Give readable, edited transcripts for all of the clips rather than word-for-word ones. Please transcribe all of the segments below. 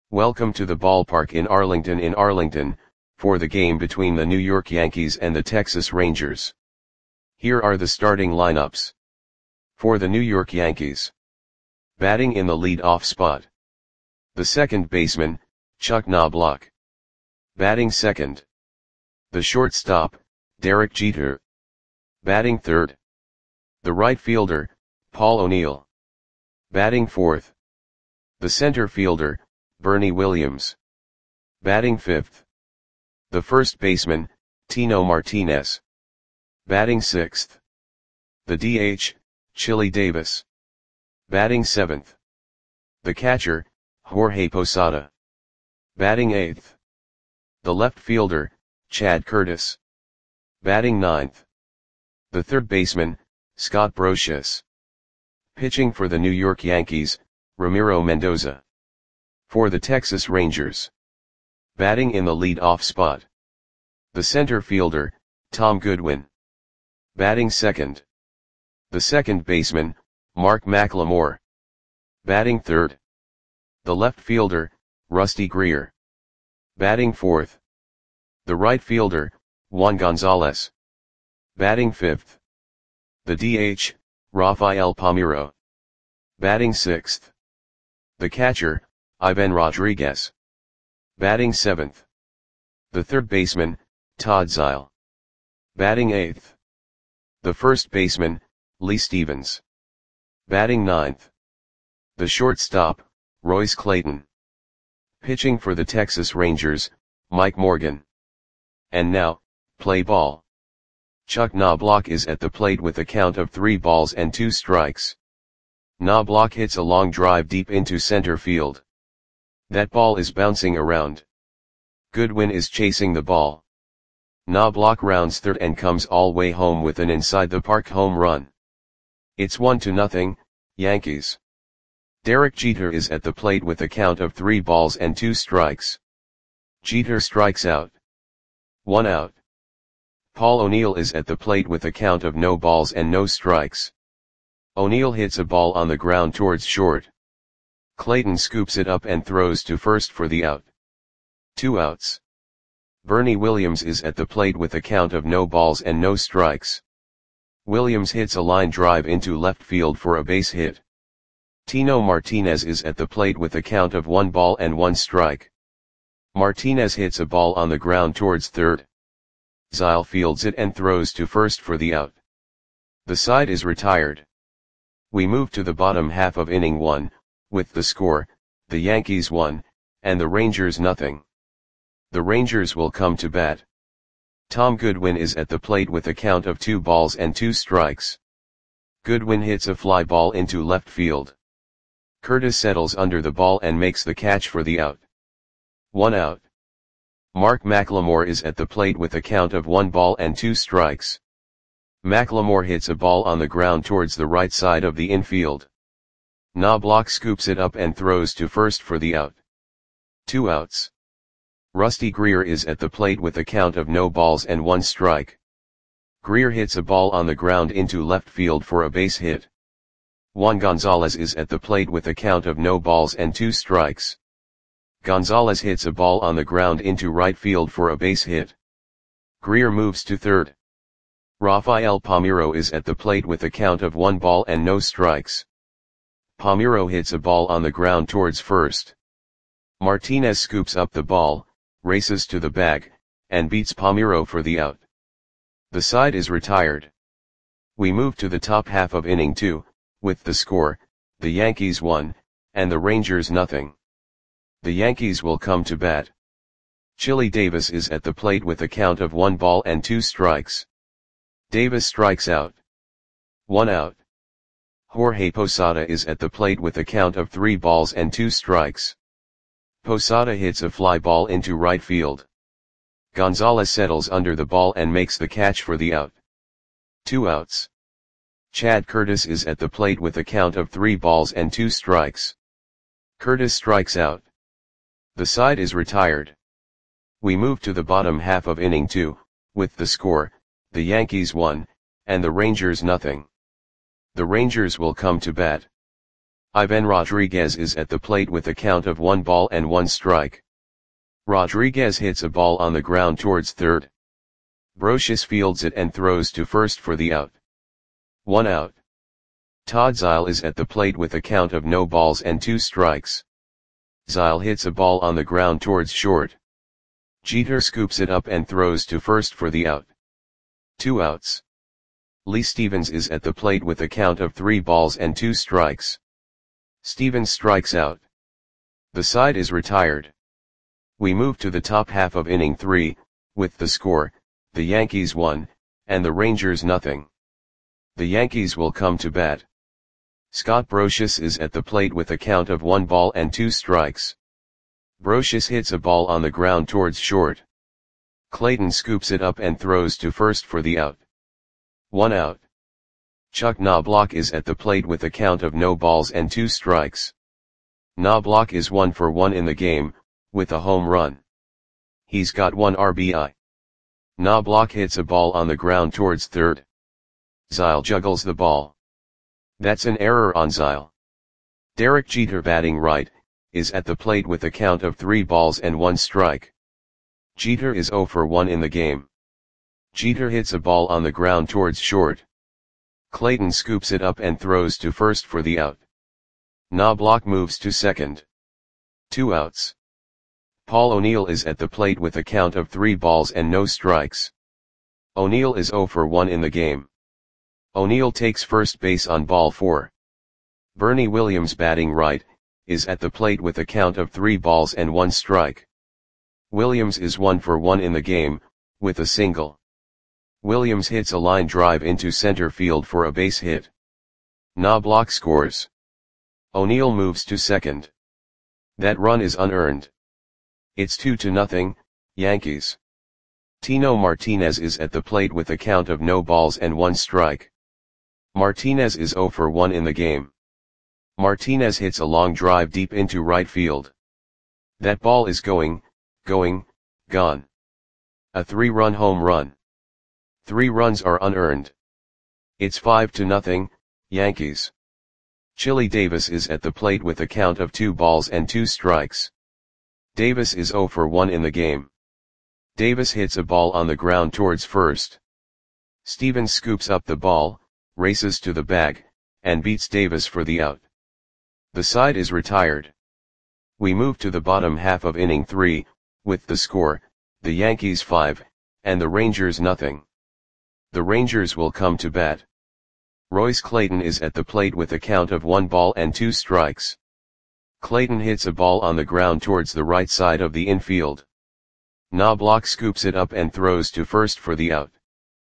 Welcome to the ballpark in Arlington, for the game between the New York Yankees and the Texas Rangers. Here are the starting lineups. For the New York Yankees. Batting in the lead-off spot. The second baseman, Chuck Knobloch. Batting second. The shortstop, Derek Jeter. Batting third. The right fielder, Paul O'Neill. Batting fourth. The center fielder, Bernie Williams. Batting fifth. The first baseman, Tino Martinez. Batting sixth. The DH, Chili Davis. Batting seventh. The catcher, Jorge Posada. Batting eighth. The left fielder, Chad Curtis. Batting ninth. The third baseman, Scott Brosius. Pitching for the New York Yankees, Ramiro Mendoza. For the Texas Rangers. Batting in the lead-off spot. The center fielder, Tom Goodwin. Batting second. The second baseman, Mark McLemore. Batting third. The left fielder, Rusty Greer. Batting fourth. The right fielder, Juan Gonzalez. Batting fifth. The DH, Rafael Palmeiro. Batting sixth. The catcher, Ivan Rodriguez. Batting seventh. The third baseman, Todd Zeile. Batting eighth. The first baseman, Lee Stevens. Batting ninth. The shortstop, Royce Clayton. Pitching for the Texas Rangers, Mike Morgan. And now, play ball. Chuck Knobloch is at the plate with a count of 3 balls and 2 strikes. Knobloch hits a long drive deep into center field. That ball is bouncing around. Goodwin is chasing the ball. Knobloch rounds third and comes all way home with an inside-the-park home run. It's 1-0, Yankees. Derek Jeter is at the plate with a count of 3 balls and 2 strikes. Jeter strikes out. 1 out. Paul O'Neill is at the plate with a count of no balls and no strikes. O'Neill hits a ball on the ground towards short. Clayton scoops it up and throws to first for the out. 2 outs. Bernie Williams is at the plate with a count of no balls and no strikes. Williams hits a line drive into left field for a base hit. Tino Martinez is at the plate with a count of 1 ball and 1 strike. Martinez hits a ball on the ground towards third. Zeile fields it and throws to first for the out. The side is retired. We move to the bottom half of inning 1, with the score, the Yankees 1, and the Rangers 0. The Rangers will come to bat. Tom Goodwin is at the plate with a count of 2 balls and 2 strikes. Goodwin hits a fly ball into left field. Curtis settles under the ball and makes the catch for the out. 1 out. Mark McLemore is at the plate with a count of 1 ball and 2 strikes. McLemore hits a ball on the ground towards the right side of the infield. Knobloch scoops it up and throws to first for the out. 2 outs. Rusty Greer is at the plate with a count of no balls and 1 strike. Greer hits a ball on the ground into left field for a base hit. Juan Gonzalez is at the plate with a count of no balls and 2 strikes. Gonzalez hits a ball on the ground into right field for a base hit. Greer moves to third. Rafael Palmeiro is at the plate with a count of 1 ball and no strikes. Palmeiro hits a ball on the ground towards first. Martinez scoops up the ball, races to the bag, and beats Palmeiro for the out. The side is retired. We move to the top half of inning 2, with the score, the Yankees 1, and the Rangers 0. The Yankees will come to bat. Chili Davis is at the plate with a count of 1 ball and 2 strikes. Davis strikes out. 1 out. Jorge Posada is at the plate with a count of 3 balls and 2 strikes. Posada hits a fly ball into right field. Gonzalez settles under the ball and makes the catch for the out. 2 outs. Chad Curtis is at the plate with a count of 3 balls and 2 strikes. Curtis strikes out. The side is retired. We move to the bottom half of inning 2, with the score, the Yankees 1, and the Rangers 0. The Rangers will come to bat. Ivan Rodriguez is at the plate with a count of 1 ball and 1 strike. Rodriguez hits a ball on the ground towards third. Brocious fields it and throws to first for the out. 1 out. Todd Zeile is at the plate with a count of no balls and 2 strikes. Zeile hits a ball on the ground towards short. Jeter scoops it up and throws to first for the out. 2 outs. Lee Stevens is at the plate with a count of 3 balls and 2 strikes. Stevens strikes out. The side is retired. We move to the top half of inning 3, with the score, the Yankees 1, and the Rangers nothing. The Yankees will come to bat. Scott Brocious is at the plate with a count of 1 ball and 2 strikes. Brocious hits a ball on the ground towards short. Clayton scoops it up and throws to first for the out. 1 out. Chuck Knobloch is at the plate with a count of no balls and 2 strikes. Knobloch is 1 for 1 in the game, with a home run. He's got 1 RBI. Knobloch hits a ball on the ground towards third. Zeile juggles the ball. That's an error on Zeile. Derek Jeter, batting right, is at the plate with a count of 3 balls and 1 strike. Jeter is 0 for 1 in the game. Jeter hits a ball on the ground towards short. Clayton scoops it up and throws to first for the out. Knobloch moves to second. 2 outs. Paul O'Neill is at the plate with a count of 3 balls and no strikes. O'Neill is 0 for 1 in the game. O'Neill takes first base on ball 4. Bernie Williams, batting right, is at the plate with a count of 3 balls and 1 strike. Williams is 1 for 1 in the game, with a single. Williams hits a line drive into center field for a base hit. Knobloch scores. O'Neill moves to second. That run is unearned. It's 2-0, Yankees. Tino Martinez is at the plate with a count of no balls and 1 strike. Martinez is 0 for 1 in the game. Martinez hits a long drive deep into right field. That ball is gone. A 3-run home run. 3 runs are unearned. It's 5-0, Yankees. Chili Davis is at the plate with a count of 2 balls and 2 strikes. Davis is 0 for 1 in the game. Davis hits a ball on the ground towards first. Stevens scoops up the ball, races to the bag, and beats Davis for the out. The side is retired. We move to the bottom half of inning 3, with the score, the Yankees 5, and the Rangers nothing. The Rangers will come to bat. Royce Clayton is at the plate with a count of 1 ball and 2 strikes. Clayton hits a ball on the ground towards the right side of the infield. Knobloch scoops it up and throws to first for the out.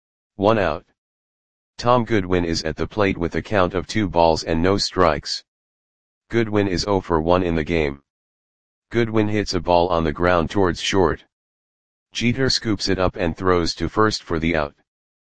1 out. Tom Goodwin is at the plate with a count of 2 balls and no strikes. Goodwin is 0 for 1 in the game. Goodwin hits a ball on the ground towards short. Jeter scoops it up and throws to first for the out.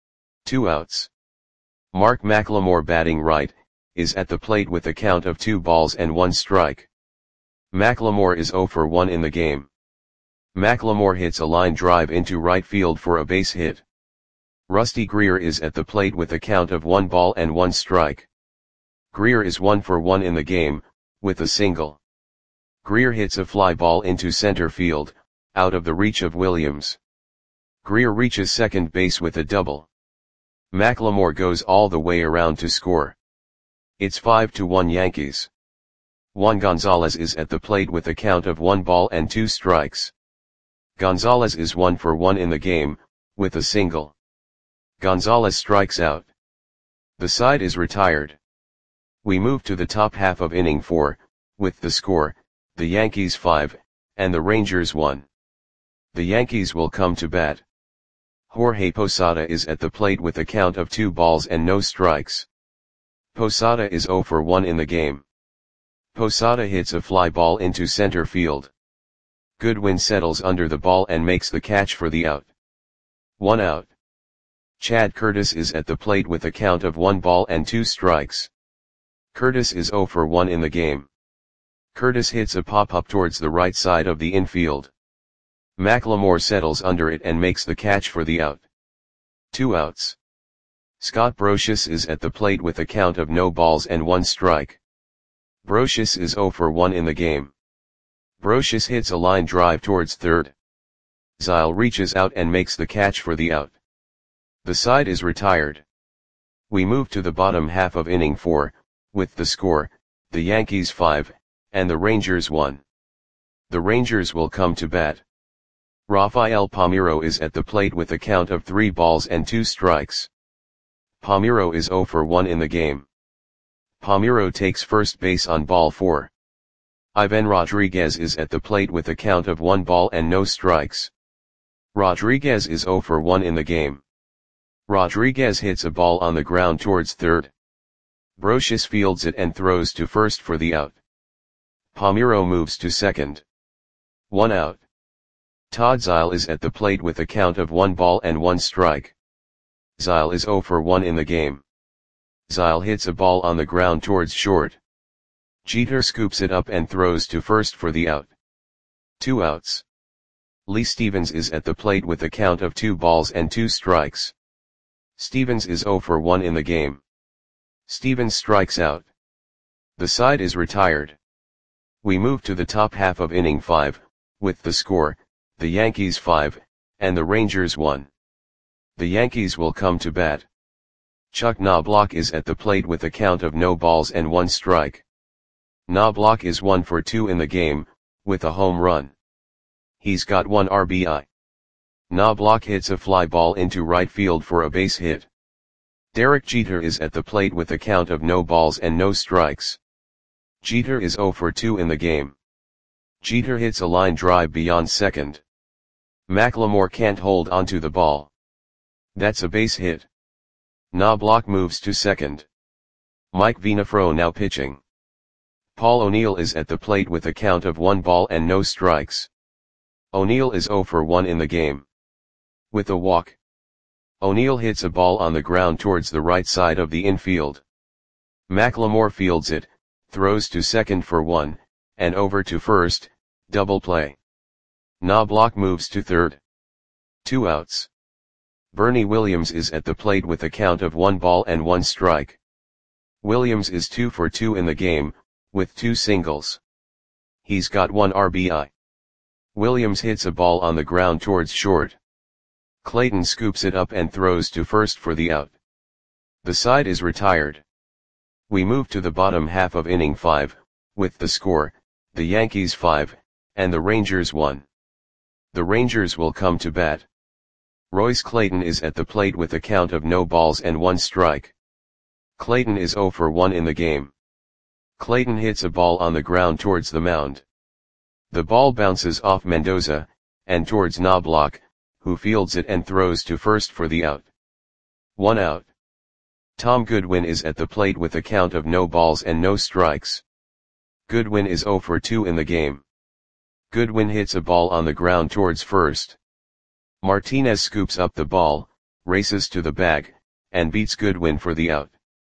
2 outs. Mark McLemore, batting right, is at the plate with a count of 2 balls and 1 strike. McLemore is 0 for 1 in the game. McLemore hits a line drive into right field for a base hit. Rusty Greer is at the plate with a count of 1 ball and 1 strike. Greer is 1 for 1 in the game, with a single. Greer hits a fly ball into center field, out of the reach of Williams. Greer reaches second base with a double. McLemore goes all the way around to score. It's 5-1 Yankees. Juan Gonzalez is at the plate with a count of 1 ball and 2 strikes. Gonzalez is 1 for 1 in the game, with a single. Gonzalez strikes out. The side is retired. We move to the top half of inning 4, with the score, the Yankees 5, and the Rangers 1. The Yankees will come to bat. Jorge Posada is at the plate with a count of 2 balls and no strikes. Posada is 0 for 1 in the game. Posada hits a fly ball into center field. Goodwin settles under the ball and makes the catch for the out. 1 out. Chad Curtis is at the plate with a count of 1 ball and 2 strikes. Curtis is 0 for 1 in the game. Curtis hits a pop-up towards the right side of the infield. McLemore settles under it and makes the catch for the out. 2 outs. Scott Brocious is at the plate with a count of no balls and 1 strike. Brocious is 0 for 1 in the game. Brocious hits a line drive towards third. Zyle reaches out and makes the catch for the out. The side is retired. We move to the bottom half of inning 4, with the score, the Yankees 5, and the Rangers 1. The Rangers will come to bat. Rafael Palmeiro is at the plate with a count of 3 balls and 2 strikes. Palmeiro is 0 for 1 in the game. Palmeiro takes first base on ball 4. Ivan Rodriguez is at the plate with a count of 1 ball and no strikes. Rodriguez is 0 for 1 in the game. Rodriguez hits a ball on the ground towards third. Brocious fields it and throws to first for the out. Palmeiro moves to second. 1 out. Todd Zyle is at the plate with a count of 1 ball and 1 strike. Zyle is 0 for 1 in the game. Zyle hits a ball on the ground towards short. Jeter scoops it up and throws to first for the out. 2 outs. Lee Stevens is at the plate with a count of 2 balls and 2 strikes. Stevens is 0 for 1 in the game. Stevens strikes out. The side is retired. We move to the top half of inning 5, with the score, the Yankees 5, and the Rangers 1. The Yankees will come to bat. Chuck Knobloch is at the plate with a count of no balls and 1 strike. Knobloch is 1 for 2 in the game, with a home run. He's got 1 RBI. Knobloch hits a fly ball into right field for a base hit. Derek Jeter is at the plate with a count of no balls and no strikes. Jeter is 0 for 2 in the game. Jeter hits a line drive beyond second. McLemore can't hold onto the ball. That's a base hit. Knobloch moves to second. Mike Venafro now pitching. Paul O'Neill is at the plate with a count of 1 ball and no strikes. O'Neill is 0 for 1 in the game. With a walk. O'Neill hits a ball on the ground towards the right side of the infield. McLemore fields it, throws to second for 1, and over to first, double play. Knobloch moves to third. 2 outs. Bernie Williams is at the plate with a count of 1 ball and 1 strike. Williams is 2 for 2 in the game, with 2 singles. He's got 1 RBI. Williams hits a ball on the ground towards short. Clayton scoops it up and throws to first for the out. The side is retired. We move to the bottom half of inning 5, with the score, the Yankees 5, and the Rangers 1. The Rangers will come to bat. Royce Clayton is at the plate with a count of no balls and 1 strike. Clayton is 0 for 1 in the game. Clayton hits a ball on the ground towards the mound. The ball bounces off Mendoza, and towards Knobloch, who fields it and throws to first for the out. 1 out. Tom Goodwin is at the plate with a count of no balls and no strikes. Goodwin is 0 for 2 in the game. Goodwin hits a ball on the ground towards first. Martinez scoops up the ball, races to the bag, and beats Goodwin for the out.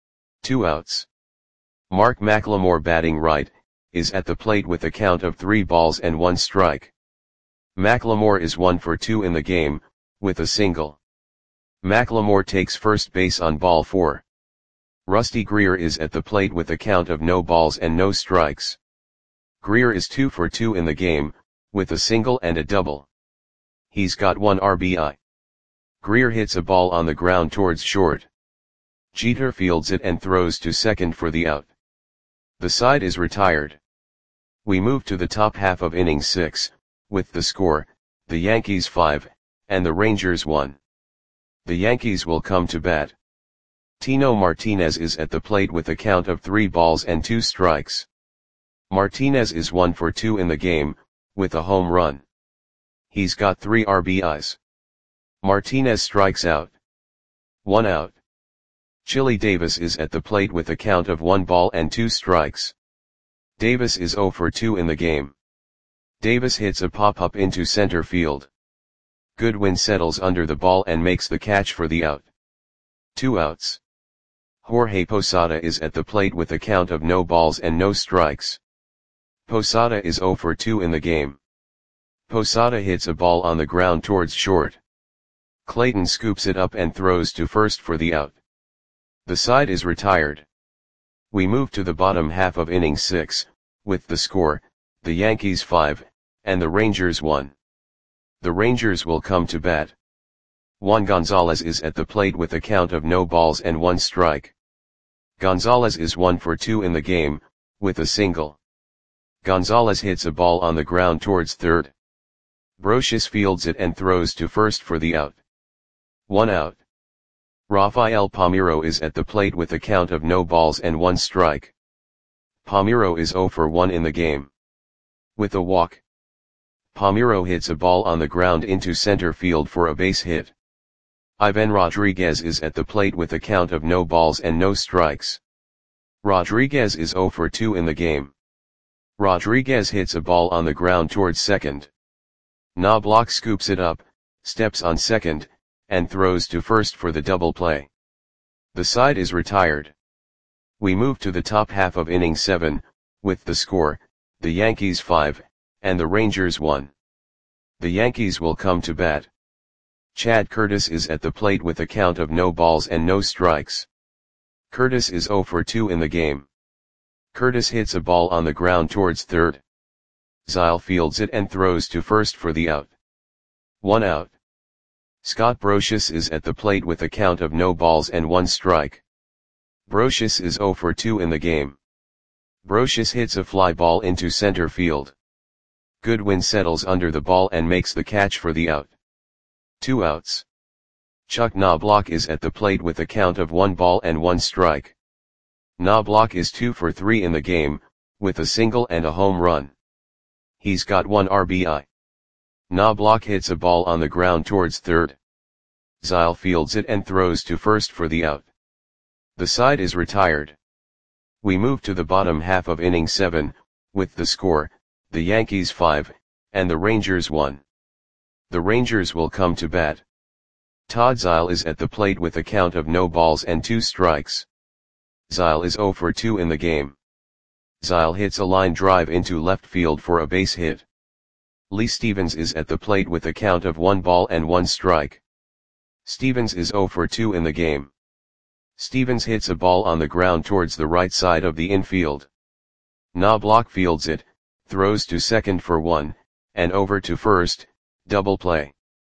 2 outs. Mark McLemore batting right, is at the plate with a count of 3 balls and 1 strike. McLemore is 1 for 2 in the game, with a single. McLemore takes first base on ball 4. Rusty Greer is at the plate with a count of no balls and no strikes. Greer is 2 for 2 in the game, with a single and a double. He's got 1 RBI. Greer hits a ball on the ground towards short. Jeter fields it and throws to second for the out. The side is retired. We move to the top half of inning 6, with the score, the Yankees 5, and the Rangers 1. The Yankees will come to bat. Tino Martinez is at the plate with a count of 3 balls and 2 strikes. Martinez is 1 for 2 in the game, with a home run. He's got 3 RBIs. Martinez strikes out. 1 out. Chili Davis is at the plate with a count of 1 ball and 2 strikes. Davis is 0 for 2 in the game. Davis hits a pop-up into center field. Goodwin settles under the ball and makes the catch for the out. 2 outs. Jorge Posada is at the plate with a count of no balls and no strikes. Posada is 0 for 2 in the game. Posada hits a ball on the ground towards short. Clayton scoops it up and throws to first for the out. The side is retired. We move to the bottom half of inning 6, with the score, the Yankees 5, and the Rangers 1. The Rangers will come to bat. Juan Gonzalez is at the plate with a count of no balls and 1 strike. Gonzalez is 1 for 2 in the game, with a single. Gonzalez hits a ball on the ground towards third. Brosius fields it and throws to first for the out. 1 out. Rafael Palmeiro is at the plate with a count of no balls and 1 strike. Palmeiro is 0 for 1 in the game. With a walk. Palmeiro hits a ball on the ground into center field for a base hit. Ivan Rodriguez is at the plate with a count of no balls and no strikes. Rodriguez is 0 for 2 in the game. Rodriguez hits a ball on the ground towards second. Knobloch scoops it up, steps on second, and throws to first for the double play. The side is retired. We move to the top half of inning 7, with the score, the Yankees 5, and the Rangers 1. The Yankees will come to bat. Chad Curtis is at the plate with a count of no balls and no strikes. Curtis is 0 for 2 in the game. Curtis hits a ball on the ground towards third. Zile fields it and throws to first for the out. 1 out. Scott Brosius is at the plate with a count of no balls and 1 strike. Brosius is 0 for 2 in the game. Brosius hits a fly ball into center field. Goodwin settles under the ball and makes the catch for the out. 2 outs. Chuck Knobloch is at the plate with a count of 1 ball and 1 strike. Knobloch is 2 for 3 in the game, with a single and a home run. He's got 1 RBI. Knobloch hits a ball on the ground towards third. Zile fields it and throws to first for the out. The side is retired. We move to the bottom half of inning 7, with the score, the Yankees 5, and the Rangers 1. The Rangers will come to bat. Todd Zile is at the plate with a count of no balls and 2 strikes. Zile is 0 for 2 in the game. Zile hits a line drive into left field for a base hit. Lee Stevens is at the plate with a count of 1 ball and 1 strike. Stevens is 0 for 2 in the game. Stevens hits a ball on the ground towards the right side of the infield. Knobloch fields it, throws to second for 1, and over to first, double play.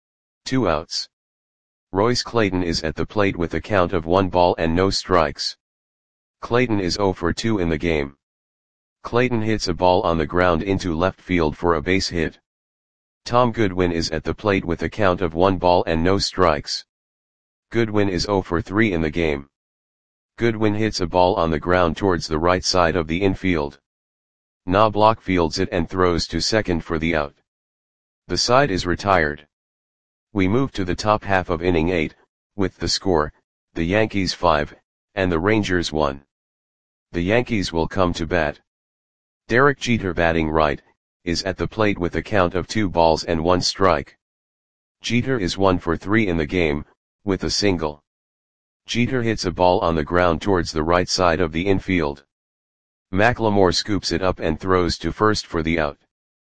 2 outs. Royce Clayton is at the plate with a count of 1 ball and no strikes. Clayton is 0 for 2 in the game. Clayton hits a ball on the ground into left field for a base hit. Tom Goodwin is at the plate with a count of 1 ball and no strikes. Goodwin is 0 for 3 in the game. Goodwin hits a ball on the ground towards the right side of the infield. Knobloch fields it and throws to second for the out. The side is retired. We move to the top half of inning 8, with the score, the Yankees 5, and the Rangers 1. The Yankees will come to bat. Derek Jeter, batting right, is at the plate with a count of 2 balls and 1 strike. Jeter is 1 for 3 in the game, with a single. Jeter hits a ball on the ground towards the right side of the infield. McLemore scoops it up and throws to first for the out.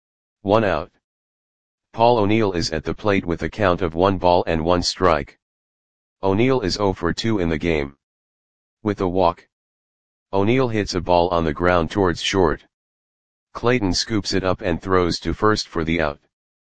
1 out. Paul O'Neill is at the plate with a count of 1 ball and 1 strike. O'Neill is 0 for 2 in the game. With a walk. O'Neill hits a ball on the ground towards short. Clayton scoops it up and throws to first for the out.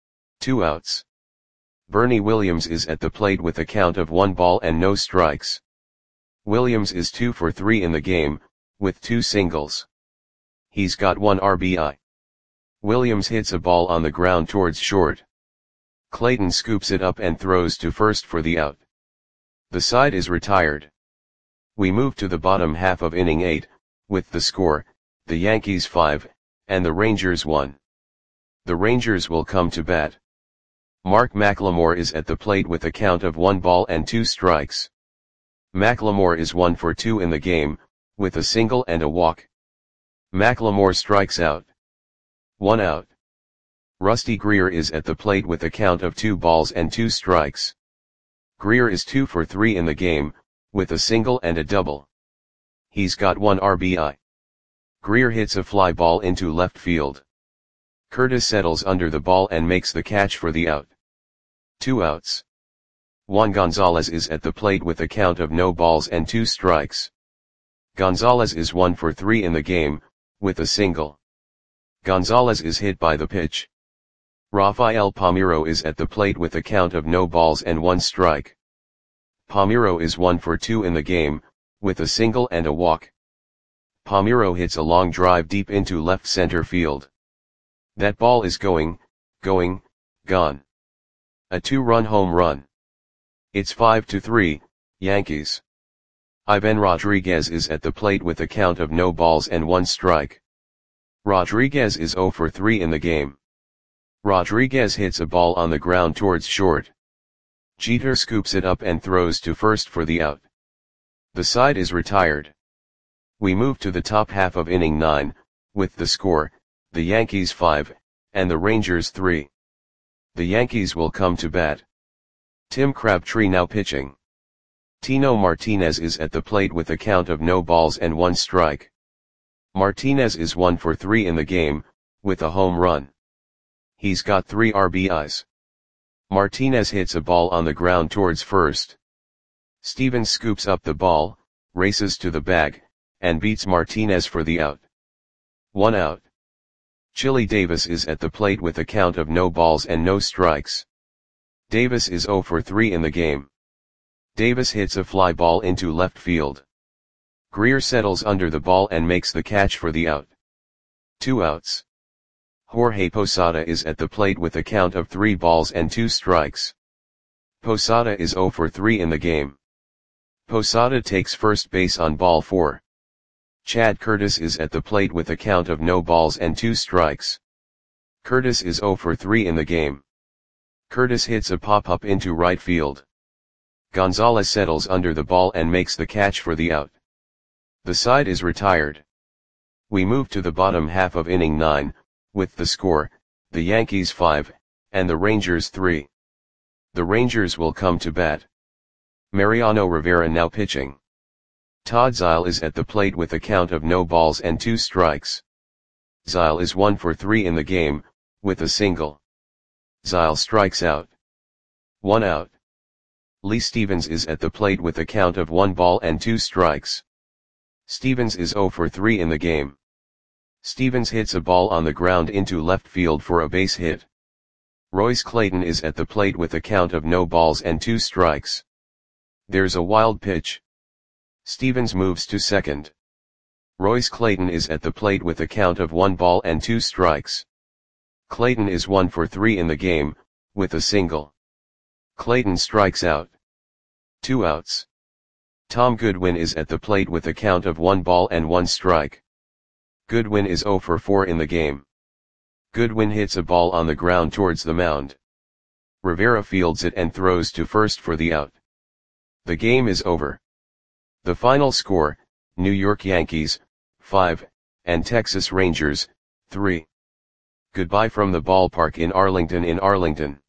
2 outs. Bernie Williams is at the plate with a count of 1 ball and no strikes. Williams is 2 for 3 in the game, with 2 singles. He's got 1 RBI. Williams hits a ball on the ground towards short. Clayton scoops it up and throws to first for the out. The side is retired. We move to the bottom half of inning 8, with the score, the Yankees 5, and the Rangers 1. The Rangers will come to bat. Mark McLemore is at the plate with a count of 1 ball and 2 strikes. McLemore is 1 for 2 in the game, with a single and a walk. McLemore strikes out. 1 out. Rusty Greer is at the plate with a count of 2 balls and 2 strikes. Greer is 2 for 3 in the game, with a single and a double. He's got 1 RBI. Greer hits a fly ball into left field. Curtis settles under the ball and makes the catch for the out. 2 outs. Juan Gonzalez is at the plate with a count of no balls and 2 strikes. Gonzalez is 1 for 3 in the game, with a single. Gonzalez is hit by the pitch. Rafael Palmeiro is at the plate with a count of no balls and 1 strike. Palmeiro is 1 for 2 in the game, with a single and a walk. Palmeiro hits a long drive deep into left center field. That ball is gone. A 2-run home run. It's 5-3, Yankees. Ivan Rodriguez is at the plate with a count of no balls and 1 strike. Rodriguez is 0 for 3 in the game. Rodriguez hits a ball on the ground towards short. Jeter scoops it up and throws to first for the out. The side is retired. We move to the top half of inning 9, with the score, the Yankees 5, and the Rangers 3. The Yankees will come to bat. Tim Crabtree now pitching. Tino Martinez is at the plate with a count of no balls and 1 strike. Martinez is 1 for 3 in the game, with a home run. He's got 3 RBIs. Martinez hits a ball on the ground towards first. Stevens scoops up the ball, races to the bag, and beats Martinez for the out. 1 out. Chili Davis is at the plate with a count of no balls and no strikes. Davis is 0 for 3 in the game. Davis hits a fly ball into left field. Greer settles under the ball and makes the catch for the out. 2 outs. Jorge Posada is at the plate with a count of 3 balls and 2 strikes. Posada is 0 for 3 in the game. Posada takes first base on ball 4. Chad Curtis is at the plate with a count of no balls and 2 strikes. Curtis is 0 for 3 in the game. Curtis hits a pop-up into right field. Gonzalez settles under the ball and makes the catch for the out. The side is retired. We move to the bottom half of inning 9, with the score, the Yankees 5, and the Rangers 3. The Rangers will come to bat. Mariano Rivera now pitching. Todd Zeile is at the plate with a count of no balls and 2 strikes. Zeile is 1 for 3 in the game, with a single. Zeile strikes out. 1 out. Lee Stevens is at the plate with a count of 1 ball and 2 strikes. Stevens is 0 for 3 in the game. Stevens hits a ball on the ground into left field for a base hit. Royce Clayton is at the plate with a count of no balls and 2 strikes. There's a wild pitch. Stevens moves to second. Royce Clayton is at the plate with a count of 1 ball and 2 strikes. Clayton is 1 for 3 in the game, with a single. Clayton strikes out. 2 outs. Tom Goodwin is at the plate with a count of 1 ball and 1 strike. Goodwin is 0 for 4 in the game. Goodwin hits a ball on the ground towards the mound. Rivera fields it and throws to first for the out. The game is over. The final score, New York Yankees, 5, and Texas Rangers, 3. Goodbye from the ballpark in Arlington.